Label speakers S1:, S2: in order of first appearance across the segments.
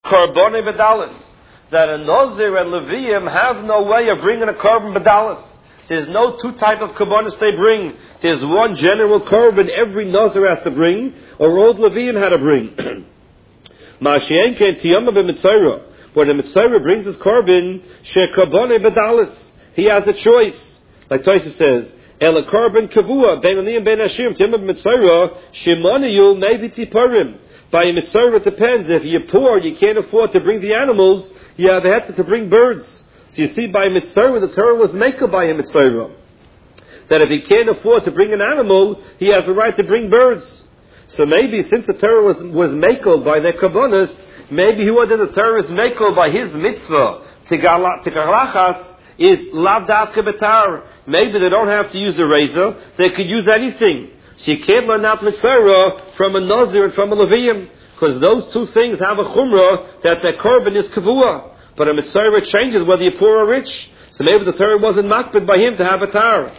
S1: Karbonei B'dalis. That a Nazir and Levium have no way of bringing a Korban B'dalis. There's no two type of Karbonis they bring. There's one general Korban every Nazir has to bring, or old Levium had to bring. Ma'ashienke and Tiyama B'Mitzayra. When the Mitzayra brings his Korban, She Karbonei B'dalis. He has a choice. Like Tosa says, Ela Korban Kavua, Ben Ani and Ben Hashim, Tiyama B'Mitzayra, Shemaniyu maybe Tziparim. By a Mitzayra it depends. If you're poor, you can't afford to bring the animals, you have to bring birds. So you see, by Mitzayra, the Torah was maker by a Mitzayra. That if he can't afford to bring an animal, he has the right to bring birds. So maybe since the Torah was maker by their Kabbanas, maybe who did the Torah is maker by his mitzvah, Tigalachas, is Lav Davka Betar. Maybe they don't have to use a razor, they could use anything. So you can't learn out Mitzayra from a Nazir and from a Levium, because those two things have a chumrah that their korban is kavua. But a Mitzayra changes whether you're poor or rich. So maybe the Torah wasn't makbid by him to have a tar.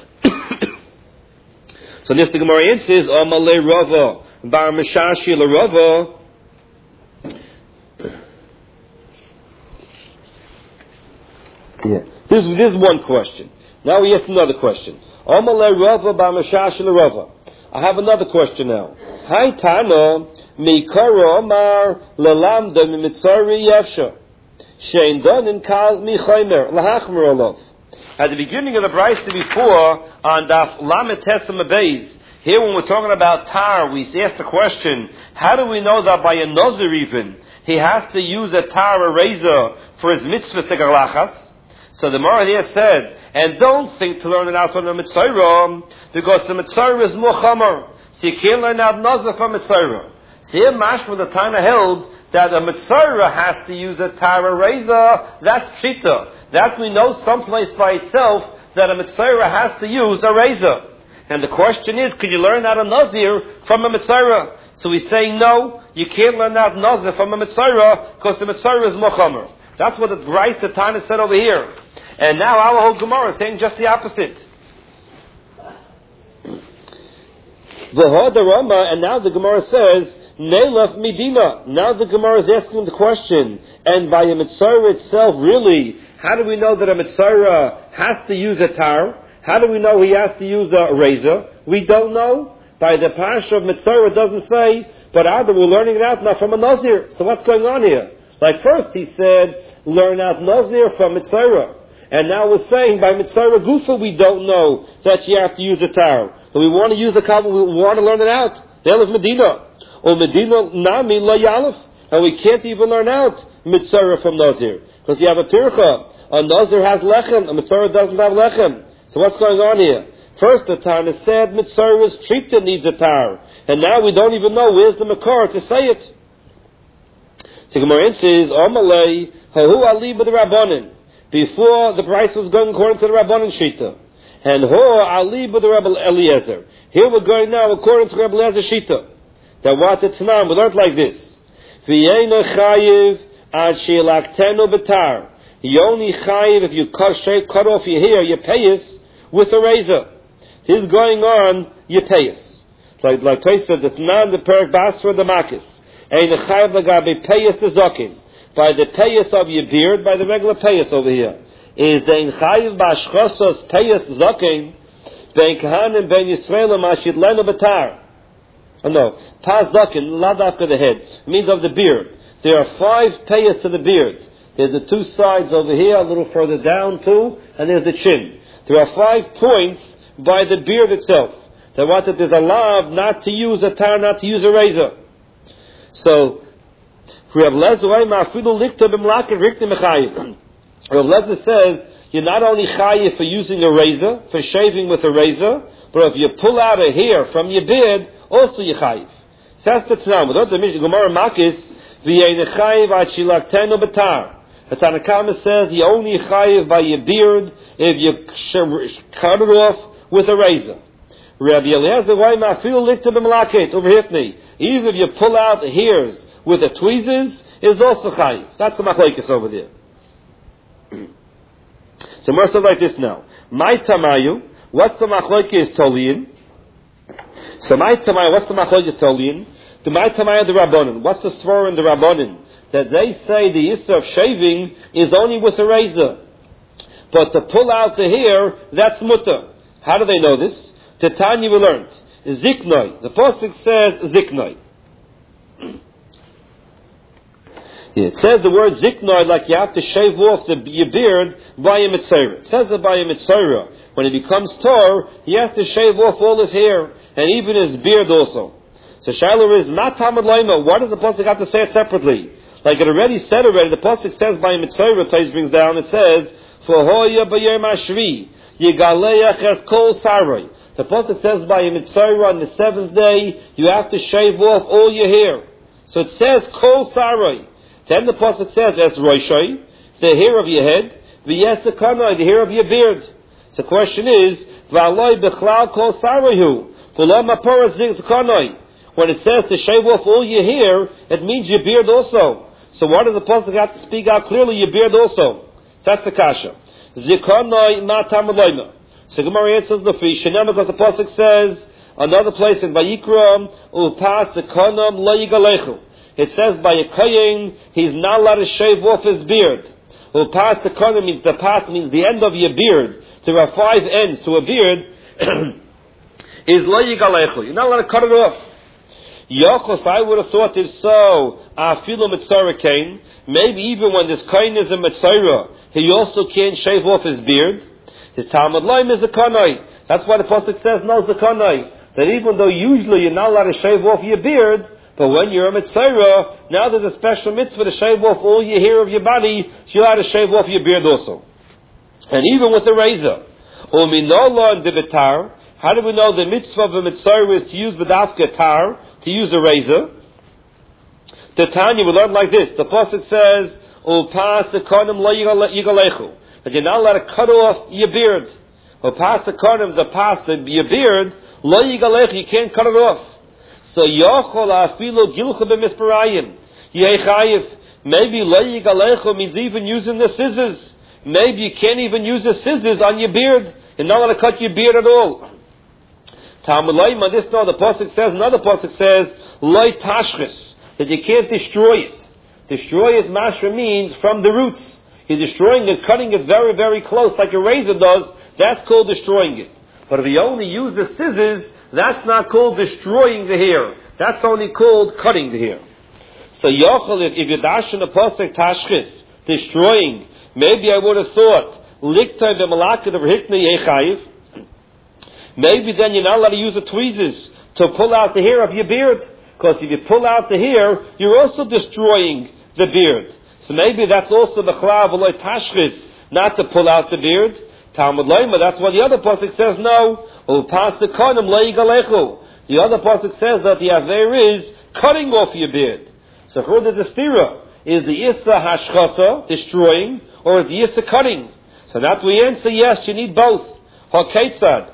S1: So this the Gemara answers, Amalei Rava, Bar Mishashi Rava. Yeah. This is one question. Now we ask another question. Amalei Rava, Bar Mishashi Rava. I have another question now. Hi Tano, Mikara Omar, Lalamda Mitzari Yefsha. Shein Donin Kal Michaimer, Lahachmer Olov. At the beginning of the Brisa before, on Daf Lamet Tesem Abeis, here when we're talking about tar, we asked the question, how do we know that by a Nazir even, he has to use a tar, a razor, for his mitzvah Tegalachas? So the Gemara here said, and don't think to learn it out from the Mitzayra, because the Mitzayra is more chamer. So you can't learn out Nazir from Mitzayra. So here Mashma the Tana held that a Mitzayra has to use a tar, a razor. That's Pshita. That we know someplace by itself that a Mitzayra has to use a razor. And the question is, could you learn out a Nazir from a Mitzayra? So we say no, you can't learn out Nazir from a Mitzayra because the Mitzayra is more chamer. That's what the Bryce the Tana said over here. And now our whole Gemara is saying just the opposite. And now the Gemara says, Neilaf Medina. Now the Gemara is asking the question, and by a Mitzayra itself, really, how do we know that a Mitzayra has to use a tar? How do we know he has to use a razor? We don't know. By the Pasha of Mitzayra it doesn't say, but either we're learning it out now from a Nazir. So what's going on here? Like first he said, learn out Nazir from Mitzayra. And now we're saying by Mitzayra Gufa we don't know that you have to use a tar. So we want to use a kabel, we want to learn it out. The Elif Medina. Or Medina Nami La Yalef. And we can't even learn out Mitzayra from Nazir. Because you have a pircha. A Nazir has lechem, a Mitzayra doesn't have lechem. So what's going on here? First the Tana said Mitzayra's treated needs a tar. And now we don't even know where's the Makar to say it. So Gemara says, Amalei, Hahu Ali b'the Rabbanin. Before the price was going according to the Rabbanin Shita. And Ho Ali b'the Rabbi Eliezer. Here we're going now according to Rabbi Eliezer Shita. That what it's now, we learned like this. V'yeina chayiv ad she'laktenu b'tar. You only chayiv if you cut off your hair, your payas, with a razor. This is going on your payas. Like Tosa said, it's not the perak basra the makis. Ein chayiv l'gabe payas the zokin. By the payas of your beard, by the regular payas over here. Is the ein chayiv b'ashchosos payas zokin, ben kahanim ben Yisraelim ashid lenu b'tar. Oh no, pas zokin, not after the head. It means of the beard. There are 5 payas to the beard. There's the 2 sides over here, a little further down too, and there's the chin. There are 5 points by the beard itself. That what that there's a law not to use a tar, not to use a razor. So, Rav Lezer says, you're not only chayiv for using a razor, for shaving with a razor, but if you pull out a hair from your beard, also you're chayiv. Says the Tanam, without the Mishnah Gemara Makis, v'yein chayiv ad shilaktenu b'tar. The Tanakama says you only chayiv by your beard if you cut it off with a razor. Rabbi Eliezer, why ma'afil likta b'malaket over hitni? Even if you pull out the hairs with the tweezers, is also chayiv. That's the machlekes over there. So more stuff like this now. My tamayu, what's the machlekes tolin? So my tamayu, what's the machlekes tolin? The my tamayu the rabbanon. What's the svara in the rabbanon? that they say the issur of shaving is only with a razor. But to pull out the hair, that's mutter. How do they know this? Tanya we learned. Ziknoi. The pasuk says ziknoi. It says the word ziknoi like you have to shave off your beard by a mitzvah. It says it by a mitzvah. When he becomes tor, he has to shave off all his hair and even his beard also. So Shiloh is not Talmud Laima. Why does the pasuk have to say it separately? Like it already said the pasuk says by a mitzvah. Tzais brings down. It says for hoya b'yom hashvi yigaleach es kol saroi. The pasuk says by a mitzvah on the seventh day you have to shave off all your hair. So it says kol saroi. Then the pasuk says es roishoi, the hair of your head, v'yes the kanoi, the hair of your beard. So the question is v'aloi b'chlal kol saroihu v'lo maporas ziknoi. When it says to shave off all your hair, it means your beard also. So why does the pasuk have to speak out clearly your beard also? That's the kasha. Zikonoi ma Talmud Laima. So Gemara answers the fish. Because the pasuk says another place in Vayikra upas zikonom lo yigalechu. It says by a kohen he's not allowed to shave off his beard. Upas zikonom means the pas means the end of your beard. There are 5 ends to a beard. Is lo yigalechu. You're not allowed to cut it off. Yochos, I would have thought if so, afilu mitzvah came. Maybe even when this kohen is a mitzvah, he also can't shave off his beard. His Talmud Laim is a kanai. That's why the pasuk says no zakanai. That even though usually you're not allowed to shave off your beard, but when you're a mitzvah, now there's a special mitzvah to shave off all your hair of your body, so you're allowed to shave off your beard also. And even with a razor. Uminola and divitar. How do we know the mitzvah of a mitzvah is to use b'dafka tar, to use a razor? The Tanya we learn like this. The pasuk says, "Upas sekonim lo yigalechu," that you're not allowed to cut off your beard. Upas sekonim, the pas, your beard, lo yigalechu, you can't cut it off. So yochol afilu gilcha b'misparayim yechayiv. Maybe lo yigalechu means even using the scissors. Maybe you can't even use the scissors on your beard. You're not allowed to cut your beard at all. Talmud Laima, this no, the pasuk says, another pasuk says, loy tashchis, that you can't destroy it. Destroy it, mashra means from the roots. You're destroying it, cutting it very, very close, like a razor does. That's called destroying it. But if you only use the scissors, that's not called destroying the hair. That's only called cutting the hair. So yochel, if you dash in the pasuk tashchis, destroying, maybe I would have thought, liktay b'malakad of hitna yechayiv. Maybe then you're not allowed to use the tweezers to pull out the hair of your beard. Because if you pull out the hair, you're also destroying the beard. So maybe that's also the chlav v'loy tashchis, not to pull out the beard. Talmud Laima, that's why the other pasuk says no. Upas sekonim lo yigalechu. The other pasuk says that the aver is cutting off your beard. So who the stira? Is the issa hashchasa, destroying, or is the issa cutting? So that we answer yes, you need both. Hakeitzad.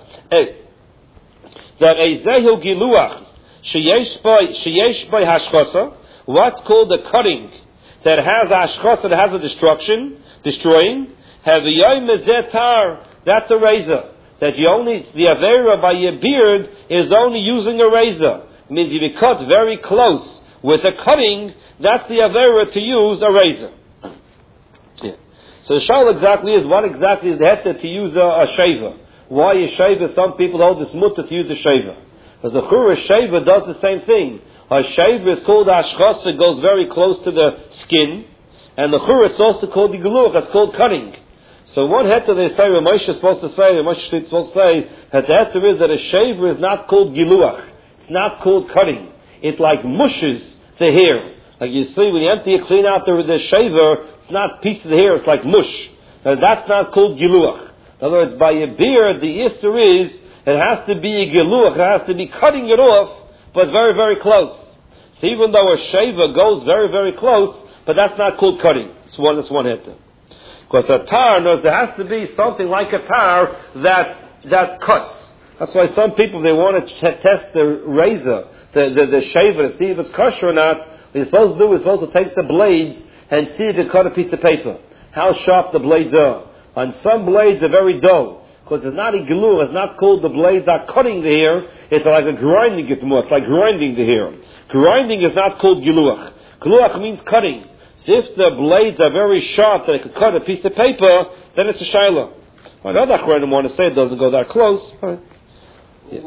S1: That a zehu giluach sheyesh by hashchasa, what's called the cutting that has hashchasa, that has a destroying. Have a yoy mezetar, that's a razor. That you only, the avera by your beard is only using a razor. It means if you cut very close with a cutting, that's the avera to use a razor. Yeah. So the shal exactly is, what exactly is the heter to use a shaver? Why is shaver? Some people hold this mutter to use a shaver. Because the chura shaver does the same thing. A shaver is called ashchas, it goes very close to the skin. And the chura is also called the geluch, it's called cutting. So one heter they say, Moshe is supposed to say, Moshe is supposed to say, that the heter is that a shaver is not called geluach. It's not called cutting. It like mushes the hair. Like you see, when you empty it, clean out the shaver, it's not pieces of hair, it's like mush. Now that's not called geluach. In other words, by a beard, the issur is, it has to be a geluach, it has to be cutting it off, but very, very close. So even though a shaver goes very, very close, but that's not called cutting. That's one heter. Because a tar, knows there has to be something like a tar that cuts. That's why some people, they want to test the razor, the shaver, to see if it's kosher or not. What you're supposed to do is supposed to take the blades and see if you cut a piece of paper. How sharp the blades are. And some blades are very dull. Because it's not a glue, it's not called the blades are cutting the hair, it's like a grinding it more, it's like grinding the hair. Grinding is not called giluach. Giluach means cutting. So if the blades are very sharp that it could cut a piece of paper, then it's a shayla. I know that Achronim want to say it doesn't go that close. Fine. Yeah.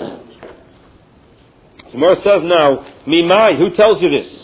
S1: So Gemara says now, Mimai, who tells you this?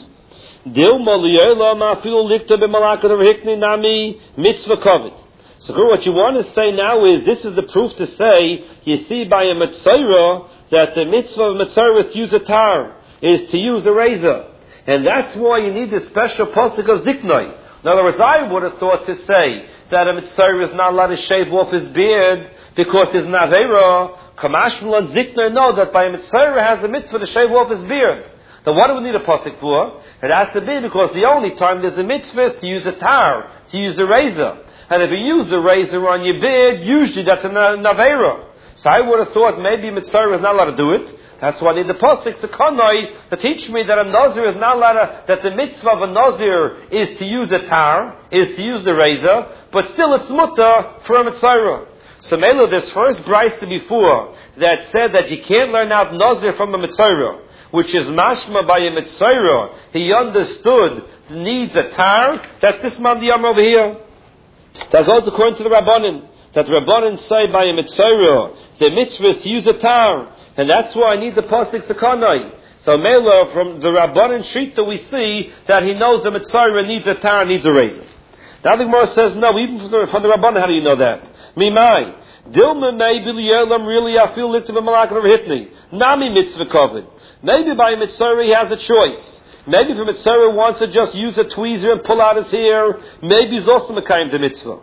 S1: So what you want to say now is, this is the proof to say, you see by a Mitzvah, that the mitzvah of Mitzvah is to use a tar, is to use a razor. And that's why you need this special pasuk of Ziknai. In other words, I would have thought to say that a Mitzvah is not allowed to shave off his beard because there's an Aveira. Kamashmal and Ziknai know that by a Mitzvah has a mitzvah to shave off his beard. Then what do we need a pasuk for? It has to be because the only time there's a mitzvah is to use a tar, to use a razor. And if you use a razor on your beard, usually that's an Aveira. So I would have thought maybe Mitzvah is not allowed to do it. That's why I need the pasuk to Kanoi to teach me that a Nazir is not allowed to, that the mitzvah of a Nazir is to use a tar, is to use the razor, but still it's mutter for a Mitzvah. So Melo, this first brayso before that said that you can't learn out Nazir from a Mitzvah, which is mashma by a Mitzvah, he understood needs a tar, that's this man the Yom over here. That goes according to the Rabbanim. That the Rabbanim say by a Mitzvah, the mitzvah is to use a tar. And that's why I need the pasuk to Kanai. So Mela, from the Rabbanan Shita, we see that he knows the Mitzvah needs a tar, needs a razor. Now the Gemara says, no, even from the Rabbanan, how do you know that? Mimai. Dilma may bilyelam really I feel lit to be malakad over hitni. Nami mitzvah covered. Maybe by a Mitzvah he has a choice. Maybe if a Mitzvah wants to just use a tweezer and pull out his hair, maybe he's also mekayim the mitzvah.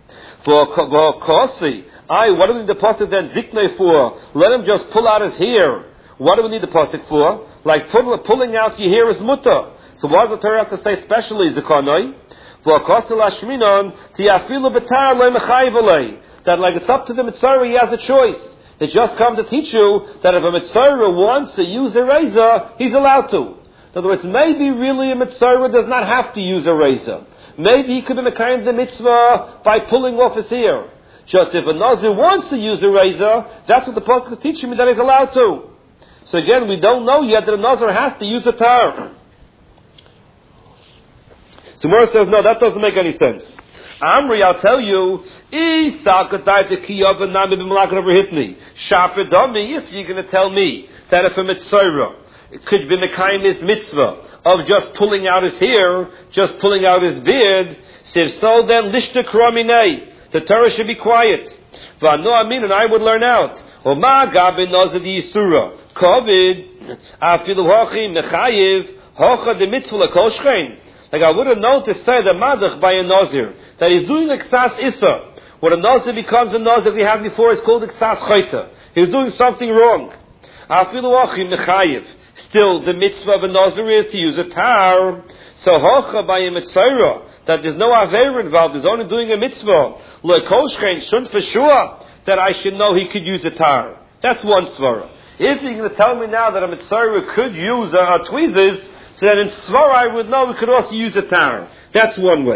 S1: For Kosi, what do we need the pasuk then Ziknei for? Let him just pull out his hair. What do we need the pasuk for? Like pulling out your hair is mutter. So what does the Torah have to say especially Zikonoi? For Kosi lashminon tiafilu betar le mechayiv alei. That like it's up to the Mitzvah, he has a choice. It just comes to teach you that if a Mitzvah wants to use a razor, he's allowed to. In other words, maybe really a Mitzvah does not have to use a razor. Maybe he could be mekayim the mitzvah by pulling off his hair. Just if a Nazir wants to use a razor, that's what the pasuk is teaching me that he's allowed to. So again, we don't know yet that a Nazir has to use a tar. So Mora says, no, that doesn't make any sense. Amri, I'll tell you, if you're going to tell me that if a mitzvah it could be mekayim his mitzvah of just pulling out his hair, just pulling out his beard, if so, then lishta kraminei, the Torah should be quiet. V'ano amin, and I would learn out. Oma gabe nazir di yisura, kovid, afilu hochi mechayiv, hocha de mitzvah l'kol shchein. Like I would have known to say the madach by a nazir, that he's doing a ksas issa. When a nazir becomes a nazir we had before, it's called a ksas chayta. He's doing something wrong. Afilu hochi mechayiv. Still, the mitzvah of a Nazir is to use a tar. So, hocha by a mitzvah, that there's no aver involved, there's only doing a mitzvah. Le'koshchein, shouldn't for sure that I should know he could use a tar. That's one svara. If you're going to tell me now that a mitzvah could use tweezers, so that in svara I would know we could also use a tar. That's one way.